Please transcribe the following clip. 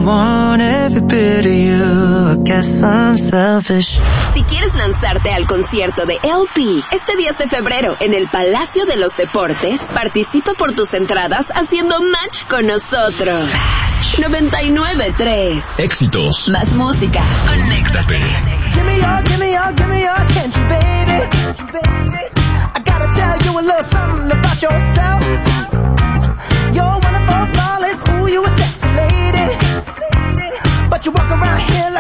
want every bit of you. I guess I'm selfish. Si quieres lanzarte al concierto de LP este 10 de febrero en el Palacio de los Deportes, participa por tus entradas haciendo match con nosotros. 99.3 Éxitos. Más música. Conéctate. Give me your attention, baby.